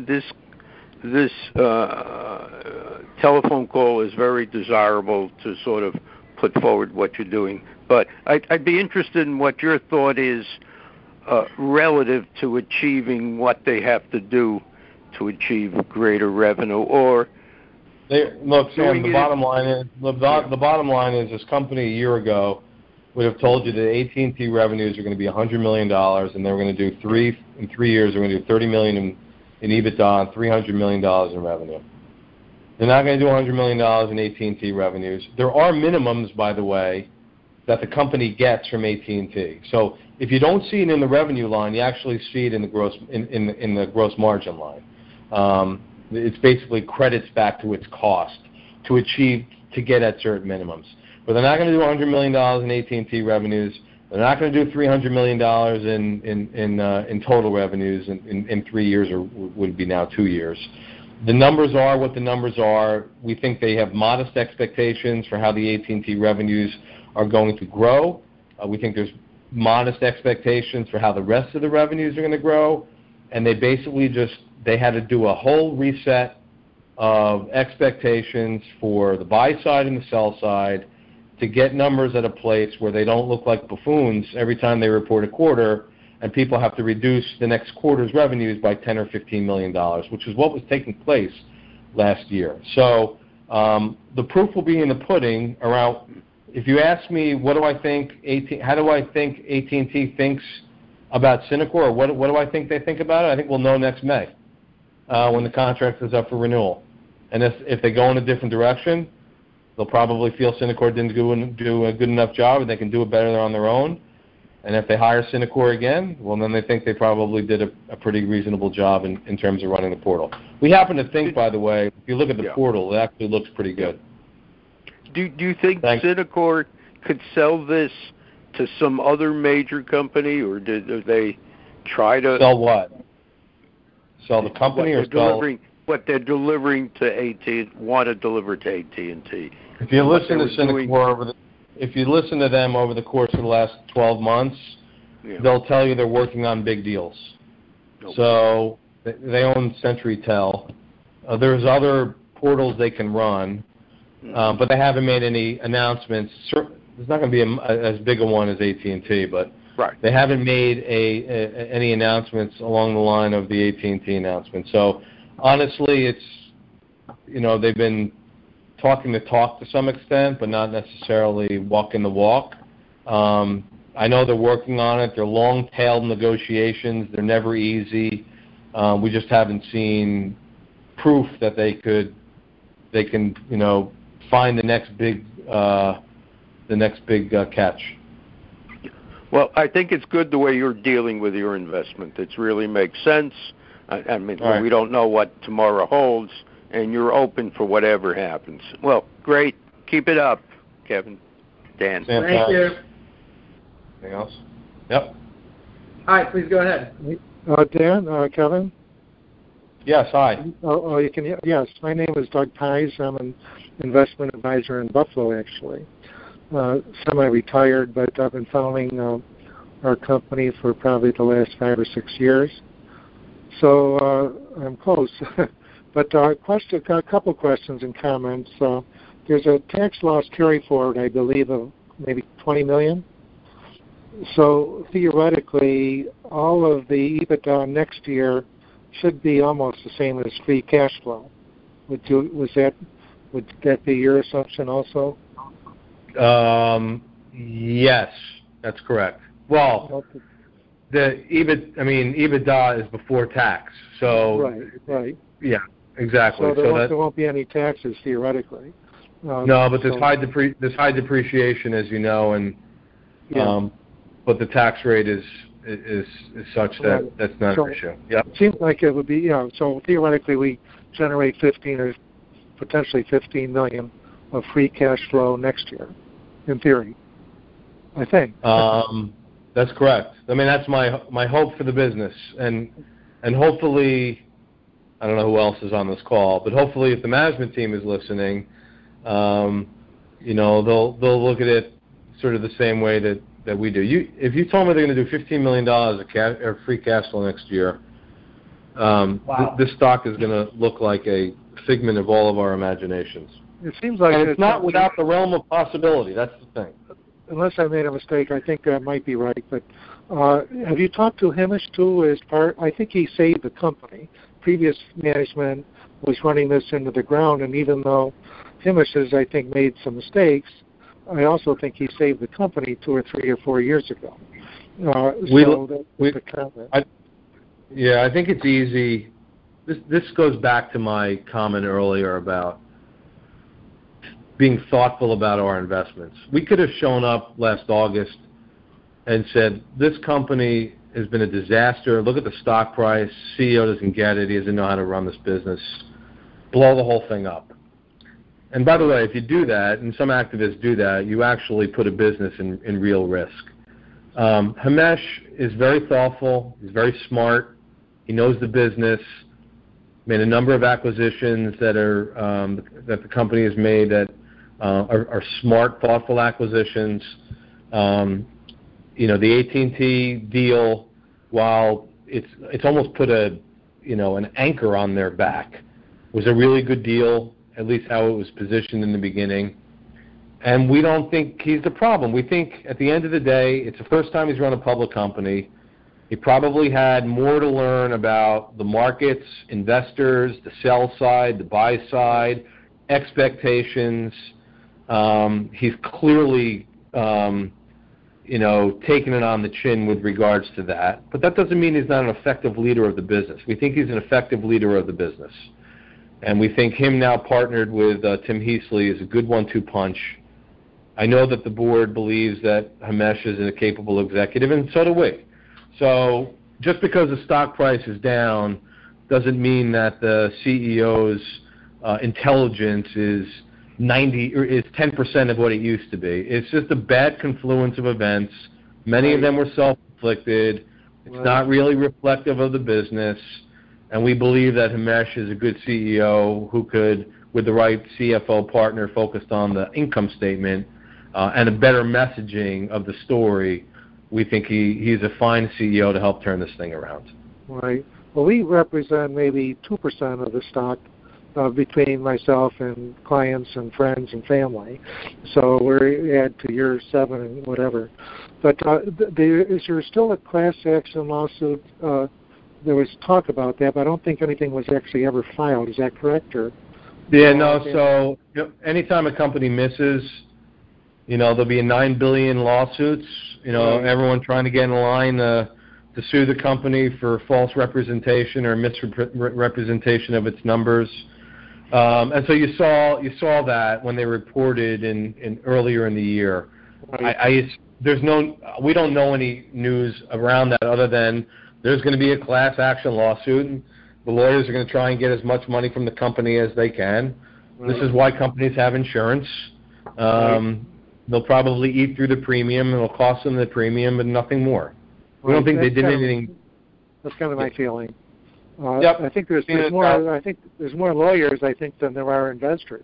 telephone call is very desirable to sort of put forward what you're doing. But I'd be interested in what your thought is relative to achieving what they have to do to achieve greater revenue, or look, Sam. The bottom line is this company a year ago would have told you that AT&T revenues are going to be $100 million, and they were going to do in 3 years. They're going to do $30 million in EBITDA and $300 million in revenue. They're not going to do $100 million in AT&T revenues. There are minimums, by the way, that the company gets from AT&T. So if you don't see it in the revenue line, you actually see it in the gross margin line. It's basically credits back to its cost to get at certain minimums. But they're not going to do $100 million in AT&T revenues. They're not going to do $300 million in total revenues in 3 years, or would be now 2 years. The numbers are what the numbers are. We think they have modest expectations for how the AT&T revenues are going to grow. We think there's modest expectations for how the rest of the revenues are going to grow. And they basically they had to do a whole reset of expectations for the buy side and the sell side to get numbers at a place where they don't look like buffoons every time they report a quarter, and people have to reduce the next quarter's revenues by $10 or $15 million, which is what was taking place last year. So the proof will be in the pudding around. If you ask me, how do I think AT&T thinks about Synacor, or what do I think they think about it? I think we'll know next May when the contract is up for renewal. And if they go in a different direction, they'll probably feel Synacor didn't do a good enough job and they can do it better on their own. And if they hire Synacor again, well, then they think they probably did a pretty reasonable job in terms of running the portal. We happen to think, by the way, if you look at the portal, it actually looks pretty good. Do you think Synacor could sell this to some other major company, or do they try to sell what? Sell the company, or sell what they're delivering to AT&T? Want to deliver to AT&T? If you listen to Synacor if you listen to them over the course of the last 12 months, they'll tell you they're working on big deals. Okay. So they own CenturyTel. There's other portals they can run, but they haven't made any announcements. There's not going to be as big a one as AT&T, but they haven't made any announcements along the line of the AT&T announcement. So honestly, it's they've been talking the talk to some extent, but not necessarily walking the walk. I know they're working on it. They're long-tailed negotiations. They're never easy. We just haven't seen proof that they can find the next big catch. Well, I think it's good the way you're dealing with your investment. It really makes sense. I mean, we don't know what tomorrow holds, and you're open for whatever happens. Well, great. Keep it up, Kevin. Dan. Thank you. Anything else? Yep. Hi, please go ahead. Dan, Kevin? Yes, hi. Oh, you can hear? Yes, my name is Doug Pies. I'm an investment advisor in Buffalo, actually. Semi-retired, but I've been following our company for probably the last 5 or 6 years. So I'm close. But a couple questions and comments. There's a tax loss carry forward, I believe, of maybe $20 million. So theoretically, all of the EBITDA next year should be almost the same as free cash flow. Would that be your assumption also? Yes, that's correct. Well, the EBITDA is before tax. So right. Yeah, exactly. So there won't be any taxes theoretically. No, but there's high depreciation, as you know, and but the tax rate is such that that's not an issue. Yep. It seems like it would be, so theoretically we generate 15 or potentially $15 million of free cash flow next year, in theory, I think. That's correct. I mean, that's my hope for the business, and hopefully, I don't know who else is on this call, but hopefully, if the management team is listening, they'll look at it sort of the same way that we do. If you told me they're going to do $15 million of free cash flow next year, wow. This stock is going to look like a figment of all of our imaginations. It seems like it's not without the realm of possibility. That's the thing. Unless I made a mistake, I think that might be right. But have you talked to Hamish too? I think he saved the company. Previous management was running this into the ground, and even though Hamish has, I think, made some mistakes, I also think he saved the company 2 or 3 or 4 years ago. I think it's easy. This goes back to my comment earlier about being thoughtful about our investments. We could have shown up last August and said, this company has been a disaster. Look at the stock price. CEO doesn't get it. He doesn't know how to run this business. Blow the whole thing up. And by the way, if you do that, and some activists do that, you actually put a business in real risk. Hamish is very thoughtful. He's very smart. He knows the business. Made a number of acquisitions that the company has made that are smart, thoughtful acquisitions. The AT&T deal, while it's almost put an anchor on their back, was a really good deal, at least how it was positioned in the beginning. And we don't think he's the problem. We think at the end of the day, it's the first time he's run a public company. He probably had more to learn about the markets, investors, the sell side, the buy side, expectations. He's clearly, taking it on the chin with regards to that. But that doesn't mean he's not an effective leader of the business. We think he's an effective leader of the business. And we think him now partnered with Tim Heasley is a good 1-2 punch. I know that the board believes that Hamish is a capable executive, and so do we. So just because the stock price is down doesn't mean that the CEO's intelligence is 90 or is 10% of what it used to be. It's just a bad confluence of events. Many of them were self-inflicted. It's not really reflective of the business. And we believe that Hamish is a good CEO who could, with the right CFO partner focused on the income statement and a better messaging of the story, we think he's a fine CEO to help turn this thing around. Right. Well, we represent maybe 2% of the stock between myself and clients and friends and family. So we're add to year 7 and whatever. But is there still a class action lawsuit? There was talk about that, but I don't think anything was actually ever filed. Is that correct? Or So anytime a company misses, there'll be a $9 billion lawsuits. Everyone trying to get in line to sue the company for false representation or misrepresentation of its numbers. And so you saw that when they reported in earlier in the year. Right. We don't know any news around that other than there's going to be a class action lawsuit, and the lawyers are going to try and get as much money from the company as they can. Right. This is why companies have insurance. They'll probably eat through the premium. It'll cost them the premium, but nothing more. We don't think they did anything. That's kind of my feeling. Yep. I think there's more. I think there's more lawyers, than there are investors.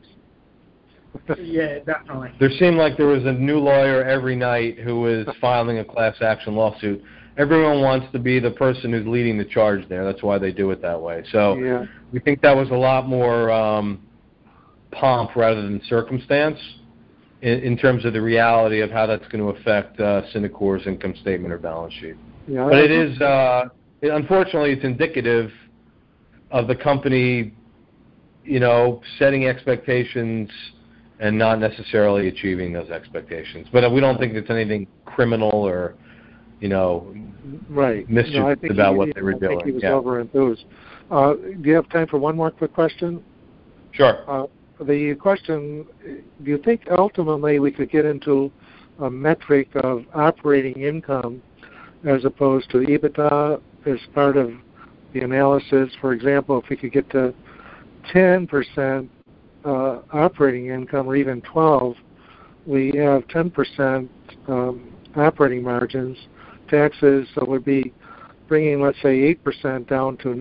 Yeah, definitely. There seemed like there was a new lawyer every night who was filing a class action lawsuit. Everyone wants to be the person who's leading the charge there. That's why they do it that way. So we think that was a lot more pomp rather than circumstance. in terms of the reality of how that's going to affect Synacor's income statement or balance sheet. Yeah, but it is, unfortunately, it's indicative of the company, setting expectations and not necessarily achieving those expectations. But we don't think it's anything criminal or, right. mischievous about what they were doing. I think he was over-enthused. Do you have time for one more quick question? Sure. The question, do you think ultimately we could get into a metric of operating income as opposed to EBITDA as part of the analysis? For example, if we could get to 10% operating income or even 12%, we have 10% operating margins. Taxes would be bringing, let's say, 8% down to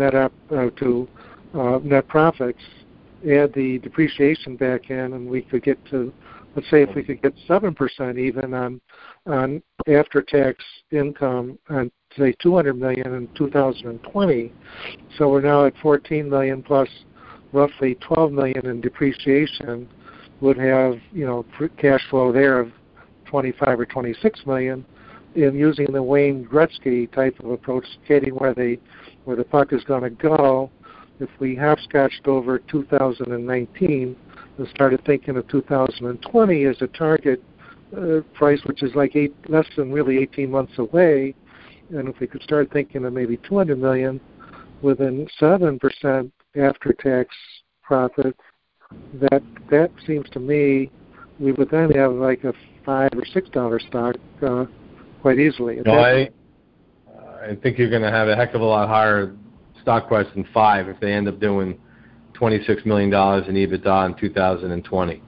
net profits. Add the depreciation back in, and we could get to, let's say, if we could get 7% even on after-tax income on, say, $200 million in 2020. So we're now at $14 million plus roughly $12 million in depreciation. Would have cash flow there of $25 or $26 million. In using the Wayne Gretzky type of approach, skating where the puck is going to go. If we hopscotched over 2019 and started thinking of 2020 as a target price, which is like less than really 18 months away, and if we could start thinking of maybe $200 million within 7% after-tax profit, that seems to me we would then have like a $5 or $6 stock quite easily. No, I think you're going to have a heck of a lot higher stock price than 5 if they end up doing $26 million in EBITDA in 2020.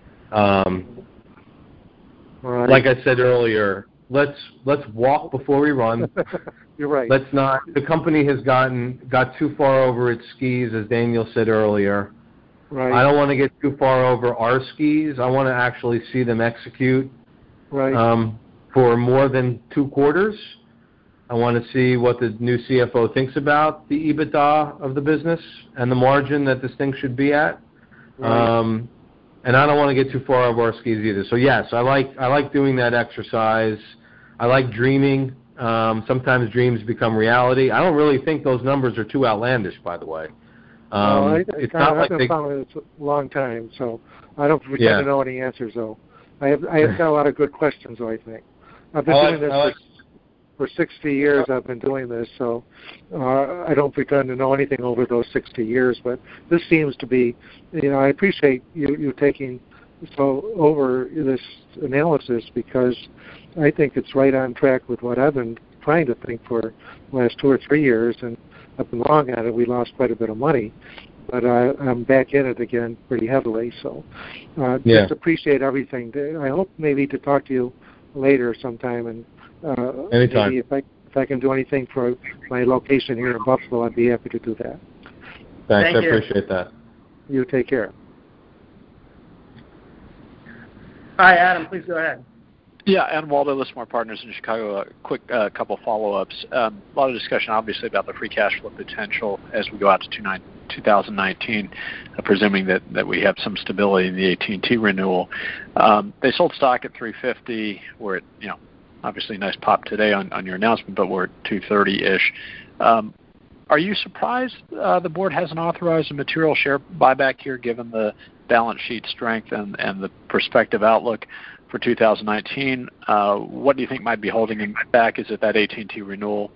Right. Like I said earlier, let's walk before we run. You're right. Let's not. The company has got too far over its skis, as Daniel said earlier. Right. I don't want to get too far over our skis. I want to actually see them execute. Right. For more than 2 quarters. I want to see what the new CFO thinks about the EBITDA of the business and the margin that this thing should be at. Right. And I don't want to get too far over our skis either. So yes, I like doing that exercise. I like dreaming. Sometimes dreams become reality. I don't really think those numbers are too outlandish, by the way. It's not like I've been following this a long time, so I don't pretend to know any answers, though. I have got a lot of good questions, though, I think. I've been doing this for 60 years. I've been doing this, so I don't pretend to know anything over those 60 years. But this seems to be, I appreciate you taking so over this analysis because I think it's right on track with what I've been trying to think for the last 2 or 3 years, and I've been long at it. We lost quite a bit of money, but I'm back in it again pretty heavily. So just appreciate everything. I hope maybe to talk to you later sometime, and anytime. maybe if I can do anything for my location here in Buffalo, I'd be happy to do that. Thanks, I appreciate that. You take care. Hi, Adam, please go ahead. Yeah, Adam Waldo, Lismore Partners in Chicago. A quick couple follow-ups. A lot of discussion, obviously, about the free cash flow potential as we go out to 2019, presuming that we have some stability in the AT&T renewal. They sold stock at $350. We're at, obviously a nice pop today on your announcement, but we're at $230-ish. Are you surprised the board hasn't authorized a material share buyback here, given the balance sheet strength and the prospective outlook for 2019? What do you think might be holding him back? Is it that AT&T renewal?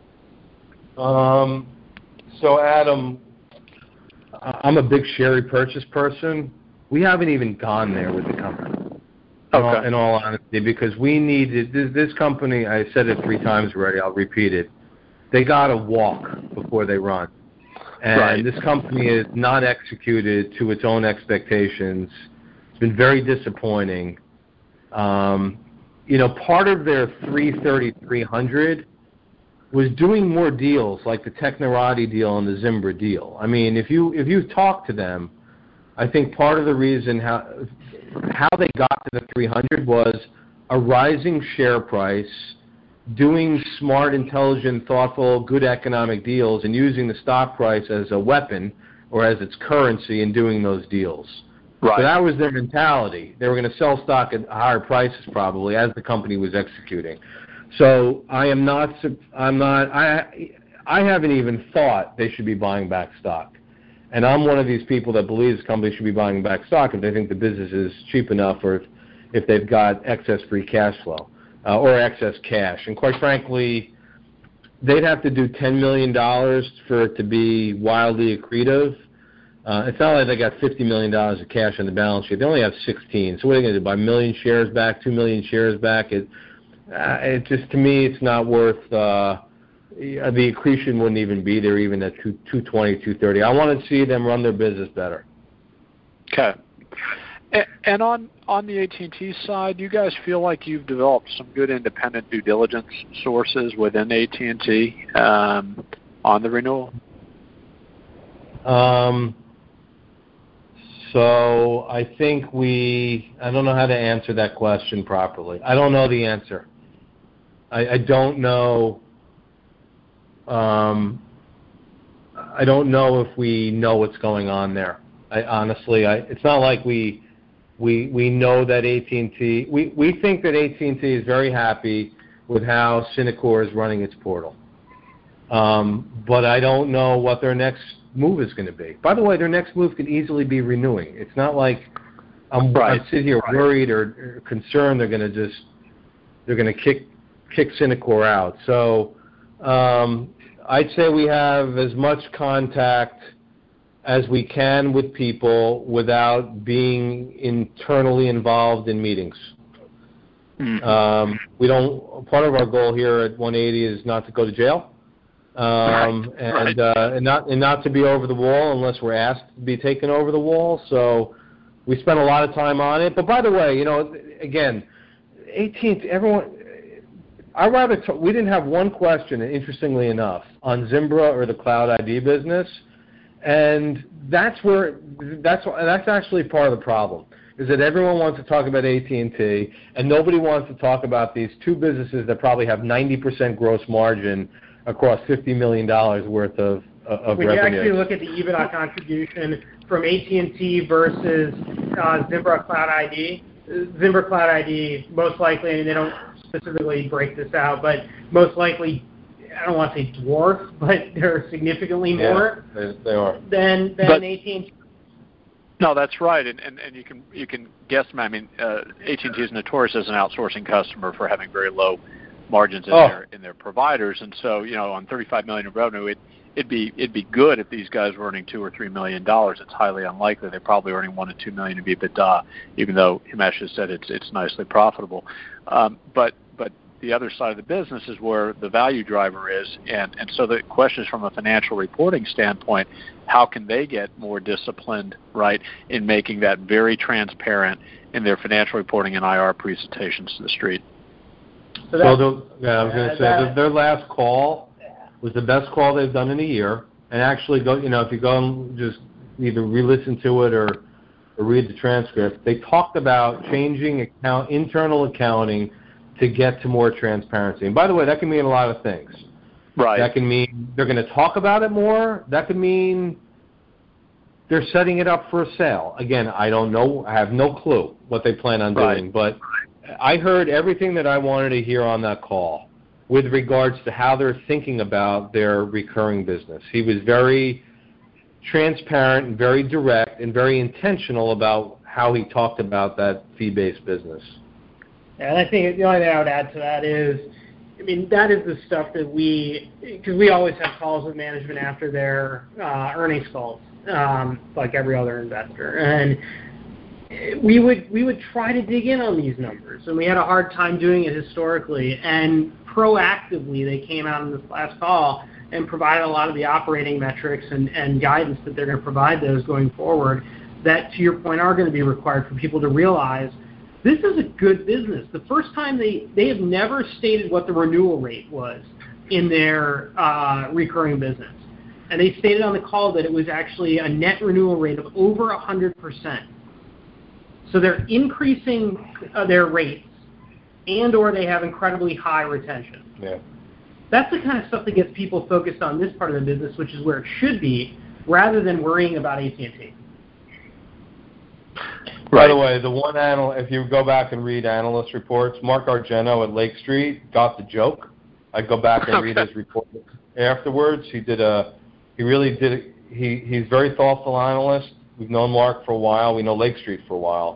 So, Adam, I'm a big share repurchase person. We haven't even gone there with the company. Okay. In all honesty, because we needed this company. I said it 3 times already. I'll repeat it. They got to walk before they run, and This company is not executed to its own expectations. It's been very disappointing. Part of their 330-300 was doing more deals like the Technorati deal and the Zimbra deal. I mean, if you talk to them, I think part of the reason how they got to the 300 was a rising share price, doing smart, intelligent, thoughtful, good economic deals, and using the stock price as a weapon or as its currency in doing those deals. Right. So that was their mentality. They were going to sell stock at higher prices probably as the company was executing. So I haven't even thought they should be buying back stock. And I'm one of these people that believes companies should be buying back stock if they think the business is cheap enough or if they've got excess free cash flow or excess cash. And quite frankly, they'd have to do $10 million for it to be wildly accretive. It's not like they got $50 million of cash on the balance sheet. They only have 16. So what are they going to do, buy 1 million shares back, 2 million shares back? It just, to me, it's not worth the accretion wouldn't even be there even at 220, 230. I want to see them run their business better. Okay. And on the AT&T side, do you guys feel like you've developed some good independent due diligence sources within AT&T on the renewal? So I think I don't know how to answer that question properly. I don't know the answer. I don't know. I don't know if we know what's going on there. Honestly, it's not like we know that AT&T. We think that AT&T is very happy with how Synacor is running its portal. But I don't know what their next move is going to be. By the way, their next move could easily be renewing. It's not like I sit here worried or concerned they're going to kick Synacor out. So I'd say we have as much contact as we can with people without being internally involved in meetings. We don't. Part of our goal here at 180 is not to go to jail. And not to be over the wall unless we're asked to be taken over the wall. So we spent a lot of time on it. But by the way, again, AT&T, everyone. We didn't have one question, interestingly enough, on Zimbra or the Cloud ID business, and that's actually part of the problem. Is that everyone wants to talk about AT&T, and nobody wants to talk about these two businesses that probably have 90% gross margin across $50 million worth of revenue. When you actually look at the EBITDA contribution from AT&T versus Zimbra Cloud ID, Zimbra Cloud ID most likely, and they don't specifically break this out, but most likely, I don't want to say dwarf, but they're significantly more they are. than AT&T. No, that's right, and you can guess. I mean, AT&T is notorious as an outsourcing customer for having very low margins in their providers, and so on $35 million of revenue, it'd be good if these guys were earning $2 or $3 million. It's highly unlikely. They're probably earning $1 to $2 million of EBITDA, even though Himesh has said it's nicely profitable. But the other side of the business is where the value driver is, and so the question is from a financial reporting standpoint, how can they get more disciplined, right, in making that very transparent in their financial reporting and IR presentations to the street? So I was going to say their last call was the best call they've done in a year, and actually if you go and just either re-listen to it or read the transcript, they talked about changing internal accounting to get to more transparency. And by the way, that can mean a lot of things. Right. That can mean they're going to talk about it more. That could mean they're setting it up for a sale. Again, I don't know. I have no clue what they plan on doing. But I heard everything that I wanted to hear on that call with regards to how they're thinking about their recurring business. He was very transparent and very direct and very intentional about how he talked about that fee-based business. And I think the only thing I would add to that is, that is the stuff that because we always have calls with management after their earnings calls, like every other investor. And we would try to dig in on these numbers, and we had a hard time doing it historically. And proactively, they came out in this last call and provided a lot of the operating metrics and guidance that they're going to provide those going forward that, to your point, are going to be required for people to realize this is a good business. The first time they have never stated what the renewal rate was in their recurring business. And they stated on the call that it was actually a net renewal rate of over 100%. So they're increasing their rates and or they have incredibly high retention. Yeah. That's the kind of stuff that gets people focused on this part of the business, which is where it should be, rather than worrying about AT&T. By the way, the one if you go back and read analyst reports, Mark Argento at Lake Street got the joke. I'd go back and read his report afterwards. He's very thoughtful analyst. We've known Mark for a while. We know Lake Street for a while.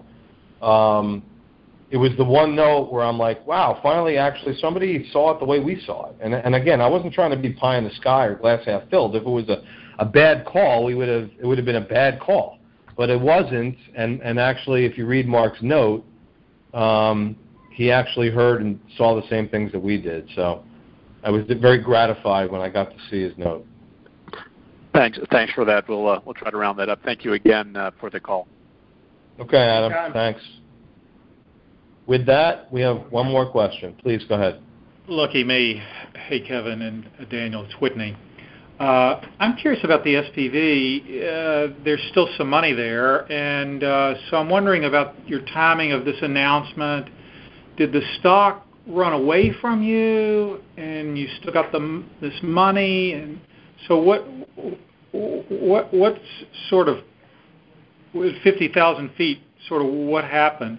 It was the one note where I'm like, wow, finally, actually, somebody saw it the way we saw it. And again, I wasn't trying to be pie in the sky or glass half filled. If it was a bad call, it would have been a bad call. But it wasn't. And actually, if you read Mark's note, he actually heard and saw the same things that we did. So I was very gratified when I got to see his note. Thanks for that. We'll try to round that up. Thank you again for the call. Okay, Adam. Thanks. With that, we have one more question. Please go ahead. Lucky me. Hey, Kevin and Daniel. It's Whitney. I'm curious about the SPV. There's still some money there, and so I'm wondering about your timing of this announcement. Did the stock run away from you, and you still got this money? And so what's sort of, with 50,000 feet, sort of what happened?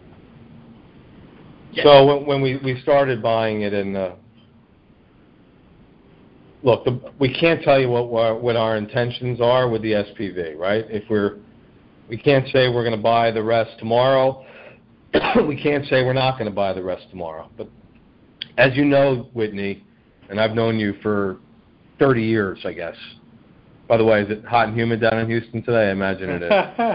So when we started buying it we can't tell you what our intentions are with the SPV, right? We can't say we're going to buy the rest tomorrow. We can't say we're not going to buy the rest tomorrow. But as you know, Whitney, and I've known you for 30 years, I guess. By the way, is it hot and humid down in Houston today? I imagine it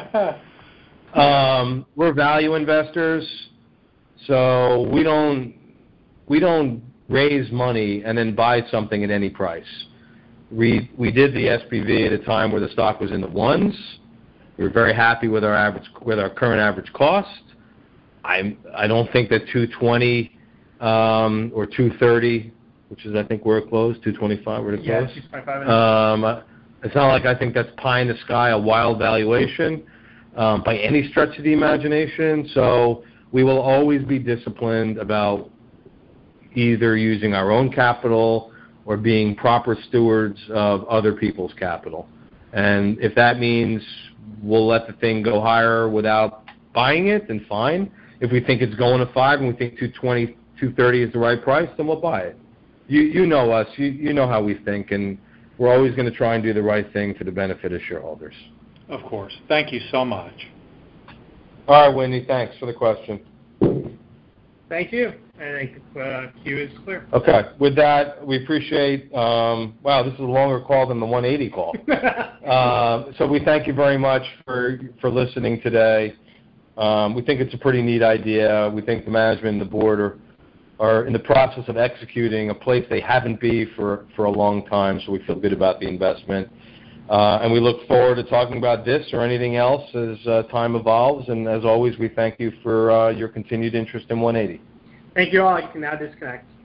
is. We're value investors. So we don't raise money and then buy something at any price. We did the SPV at a time where the stock was in the ones. We were very happy with our current average cost. I don't think that 220 or 230, which is I think where it closed, 225 where it closed. Yeah, 225. It's not like I think that's pie in the sky, a wild valuation by any stretch of the imagination. So we will always be disciplined about either using our own capital or being proper stewards of other people's capital. And if that means we'll let the thing go higher without buying it, then fine. If we think it's going to 5 and we think 220, 230 is the right price, then we'll buy it. You know us. You know how we think, and we're always going to try and do the right thing for the benefit of shareholders. Of course. Thank you so much. All right, Wendy, thanks for the question. Thank you. I think the queue is clear. Okay. With that, we appreciate, wow, this is a longer call than the 180 call. So we thank you very much for listening today. We think it's a pretty neat idea. We think the management and the board are in the process of executing a place they haven't been for a long time, so we feel good about the investment. And we look forward to talking about this or anything else as time evolves. And as always, we thank you for your continued interest in 180. Thank you all. You can now disconnect.